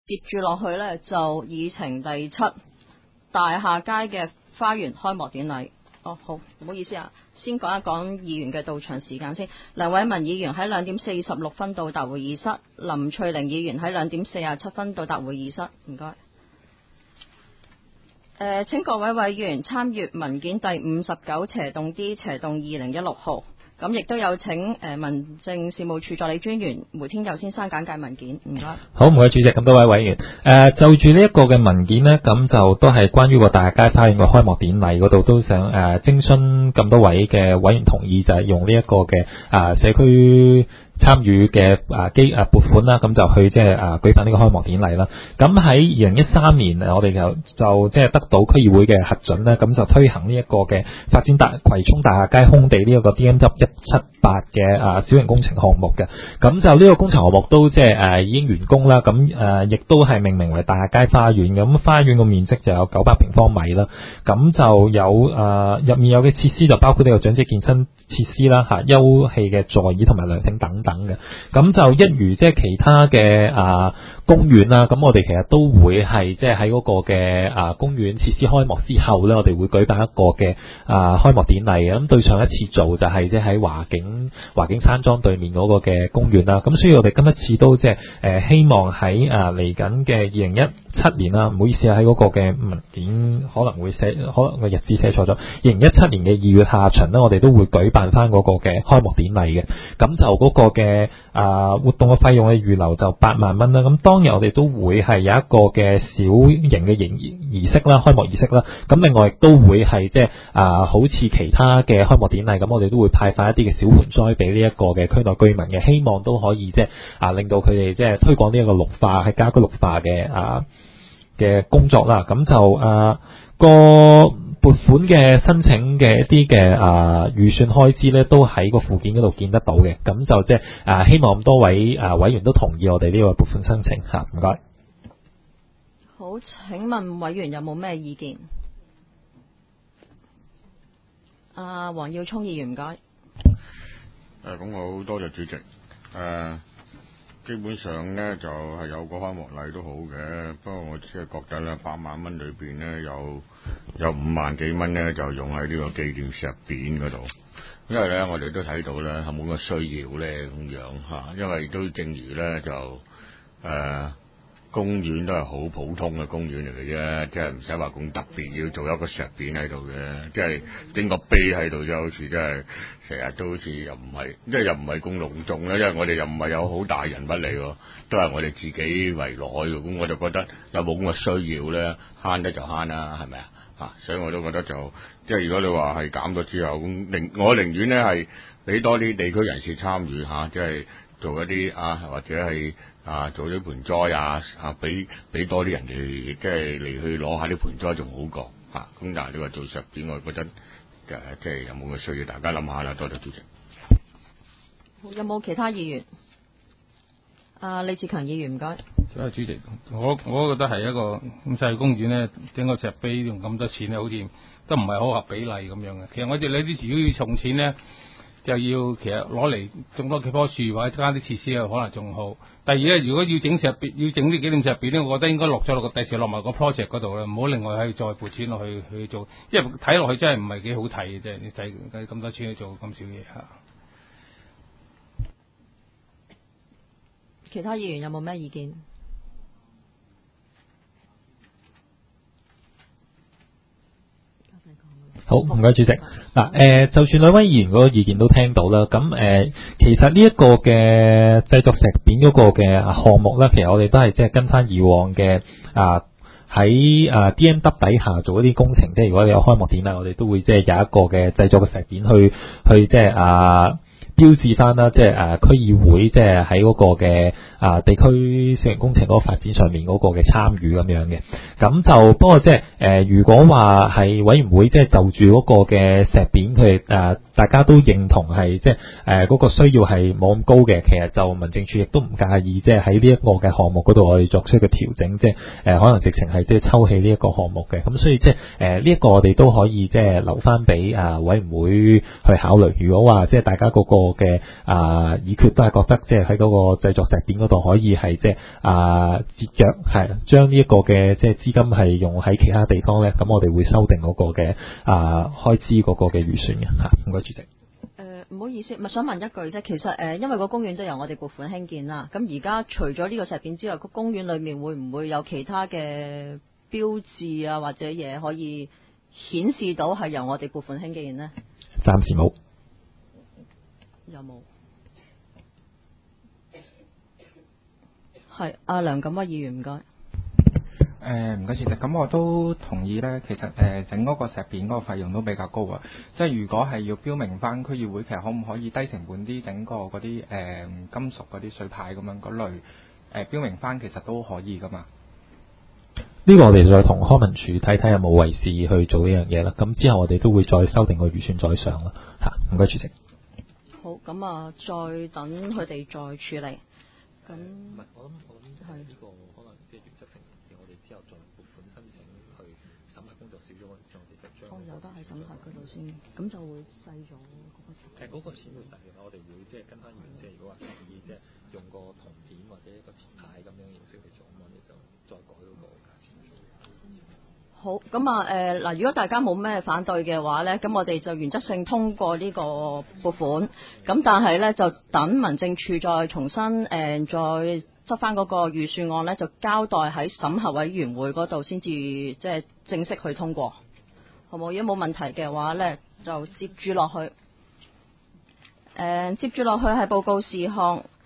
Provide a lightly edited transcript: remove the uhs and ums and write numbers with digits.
接住落去呢，就議程第7大廈街嘅花園開幕典禮。好，唔好意思啊，先講一講議員嘅到場時間先。梁偉文議員喺2點46分到達會議室，林翠玲議員喺2點47分到達會議室。唔該。請各位委員參閱文件第59/D/2016號。咁亦都有請民政事務處助理專員梅天佑先生簡介文件，唔該。 好，唔該主席，咁多位委員，就住呢一個嘅文件呢，咁就都係關於個大廈街花園嘅開幕典禮嗰度，都想徵詢咁多位嘅委員同意，就係用呢一個嘅社區參與嘅撥款啦，咁就去即係舉辦呢個開幕典禮啦。咁喺2013年，我哋就即係得到區議會嘅核准咧，咁就推行呢一個嘅發展葵涌大廈街空地呢一個 DM-178 嘅小型工程項目嘅。咁就呢個工程項目都即係已經完工啦。咁亦都係命名為大廈街花園。咁花園個面積就有900平方米啦。咁就有入面有嘅設施就包括呢個長者健身設施啦，休憩嘅座椅同埋涼亭等等嘅。咁就一如即係其他嘅公園啦，咁我哋其實都會係即係喺嗰個嘅公園設施開幕之後咧，我哋會舉辦一個嘅開幕典禮。咁對上一次做就係即係喺華景山莊對面嗰個嘅公園啦。咁所以我哋今一次都即係希望喺嚟緊嘅2017年啦，唔好意思喺嗰個嘅文件可能個日子寫錯咗。2017年嘅2月下旬咧，我哋都會舉辦翻嗰個嘅開幕典禮嘅。咁就嗰個嘅活動嘅費用嘅預留就8萬蚊啦。咁當日我哋都會係有一個嘅小型嘅儀式啦，開幕儀式啦。咁另外亦都會係即係好似其他嘅開幕典禮咁，我哋都會派發一啲嘅小盆栽俾呢一個嘅區內居民嘅，希望都可以即係令到佢哋即係推廣呢一個綠化係家居綠化嘅工作啦。咁就個撥款嘅申請嘅一啲嘅預算開支咧，都喺個附件嗰度見得到嘅。咁就即係希望咁多位委員都同意我哋呢個撥款申請嚇，唔該。 好，請問委員有冇咩意見？黃耀聰議員，唔該。 咁我好多謝主席。基本上咧就係有個開幕禮都好嘅，不過我只係覺得咧8萬蚊裏邊咧有5萬幾蚊咧就用喺呢個紀念石匾嗰度，因為咧我哋都睇到咧係冇個需要咧咁樣嚇，因為都正如咧就公園都係好普通嘅公園嚟嘅啫，即係唔使話咁特別要做一個石匾喺度嘅，即係整個碑喺度就好似真係成日都好似又唔係，即係又唔係咁隆重啦，因為我哋又唔係有好大人物嚟喎，都係我哋自己圍內嘅，咁我就覺得有冇咁嘅需要咧，慳得就慳啦，係咪啊？所以我都覺得就即係如果你話係減咗之後，咁我寧願咧係俾多啲地區人士參與嚇，即係做一啲或者係做啲盆栽俾多啲人哋即係嚟去攞下啲盆栽仲好過嚇。咁但係你話做石匾，我覺得即係有冇個需要，大家諗下啦。多謝主席。 好，有冇其他議員？李志強議員，唔該。 多謝主席，我覺得係一個咁細公園咧，整個石碑用咁多錢咧，好似都唔係好合比例咁樣嘅。其實我哋呢啲如果要重錢咧，就要其實攞嚟種多幾棵樹或者加啲設施啊，可能仲好。第二咧，如果要整石匾，要整啲紀念石匾咧，我覺得應該落咗落個第時落埋個 project 嗰度啦，唔好另外係再撥錢落去做，因為睇落去真係唔係幾好睇嘅啫。你睇咁多錢去做咁少嘢嚇。 其他議員有冇咩意見？ 好，唔該主席。就算兩位議員嗰個意見都聽到啦。咁其實呢一個嘅製作石匾嗰個嘅項目咧，其實我哋都係即係跟翻以往嘅喺DMW 底下做一啲工程。即係如果你有開幕典禮，我哋都會即係有一個嘅製作嘅石匾去即係標誌翻啦，即係區議會即係喺嗰個嘅地區小型工程嗰個發展上面嗰個嘅參與咁樣嘅。咁就不過即係如果話係委員會即係就住嗰個嘅石匾，佢哋大家都認同係即係嗰個需要係冇咁高嘅，其實就民政處亦都唔介意即係喺呢一個嘅項目嗰度我哋作出一個調整，即係可能直情係即係抽起呢一個項目嘅。咁所以即係呢一個我哋都可以即係留翻俾委員會去考慮。如果話即係大家嗰個嘅議決都係覺得即係喺嗰個製作石片嗰度可以係即係節約係將呢一個嘅即係資金係用喺其他地方咧，咁我哋會修訂嗰個嘅開支嗰個嘅預算嘅嚇。唔該主席。 唔好意思，咪想問一句啫。其實因為個公園都由我哋撥款興建啦，咁而家除咗呢個石片之外，個公園裏面會唔會有其他嘅標誌啊或者嘢可以顯示到係由我哋撥款興建呢？ 暫時冇。 有冇？係阿梁錦威議員，唔該。 唔該主席，咁我都同意咧。其實整嗰個石片嗰個費用都比較高啊。即係如果係要標明翻區議會，其實可唔可以低成本啲整個嗰啲金屬嗰啲水牌咁樣嗰類標明翻，其實都可以噶嘛。 呢個我哋再同康文署睇睇有冇為事去做呢樣嘢啦。咁之後我哋都會再修訂個預算再上啦。嚇，唔該主席。 好，咁啊，再等佢哋再處理。咁唔係，我諗係呢個可能即係原則性嘅，我哋之後再撥款申請去審核工作少咗嗰陣時，我哋就將有得喺審核嗰度先，咁就會細咗嗰個錢會細嘅，我哋會即係跟翻原，即係如果話可以即係用個銅片或者一個鐵牌咁樣形式去做，咁我哋就再改嗰個價錢。 好，咁嗱，如果大家冇咩反對嘅話呢，咁我哋就原則性通過呢個撥款，咁但係呢，就等民政處再重新再執翻嗰個預算案呢，就交代喺審核委員會嗰度先至即係正式去通過，好冇？如果冇問題嘅話呢，就接住落去。接住落去係報告事項。